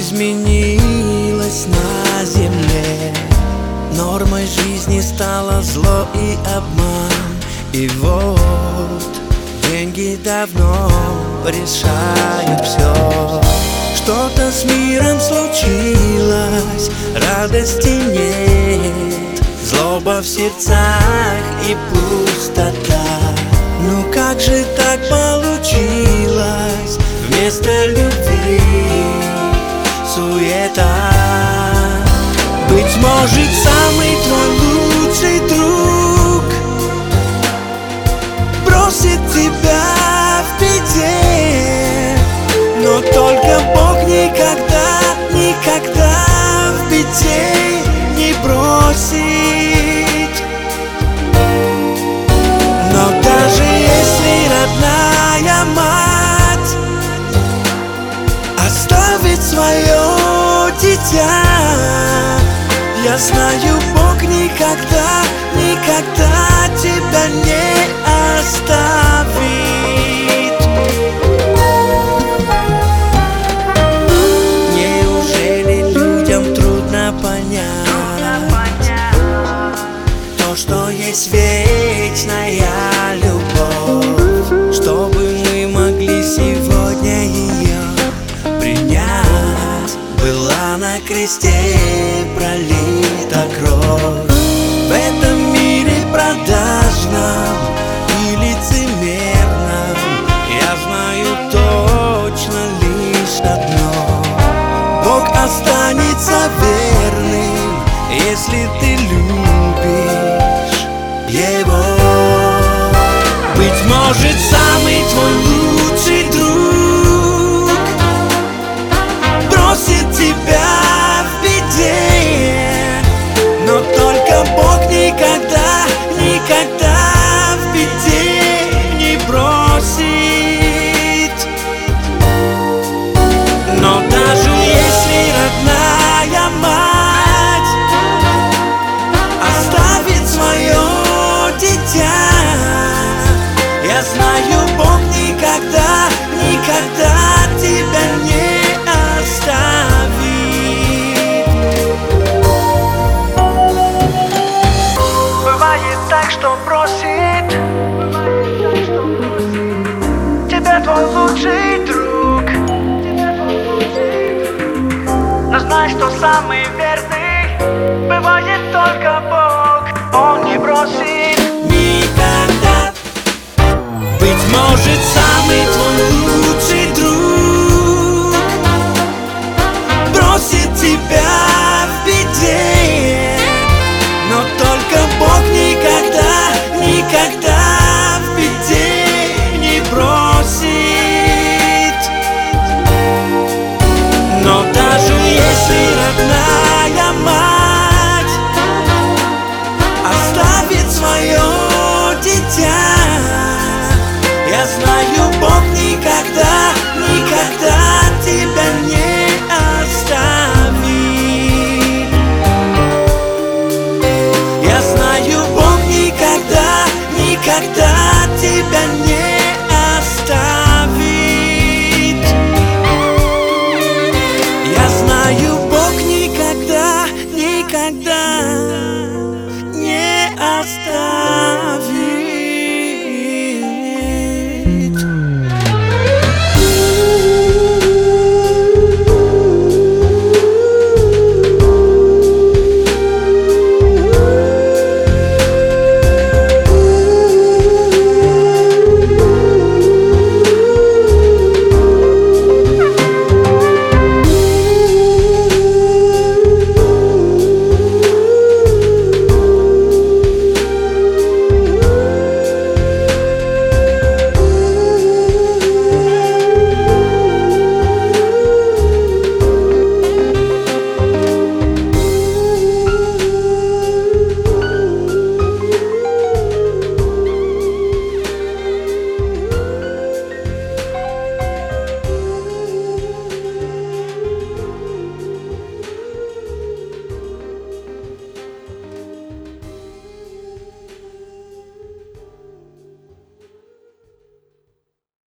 изменилось на земле. Нормой жизни стало зло и обман. И вот деньги давно решают все. Что-то с миром случилось, радости нет, злоба в сердцах и пустота. Ну как же так получилось? Вместо любви суета. Быть может, самый твой лучший друг бросит тебя в беде, но только Бог никогда, никогда в беде не бросит. Но даже если родная мать оставит свое дитя, я знаю, Бог никогда, никогда тебя не оставит. Неужели людям трудно понять то, что есть вечная любовь, чтобы мы могли сегодня ее принять? Была на кресте пролита кровь. В этом мире продажном и лицемерном я знаю точно лишь одно: Бог останется верным, если ты любишь Его. Быть может, самый твой лучший друг бросит тебя в беде, но только Бог никогда, никогда в беде не бросит. Но даже если родная мать оставит свое дитя, я знаю, Бог никогда, никогда тебя не оставит. Бывает так, что бросит тебя твой лучший друг, но знай, что самый верный бывает только Бог. Он не бросит никогда. Быть может, самый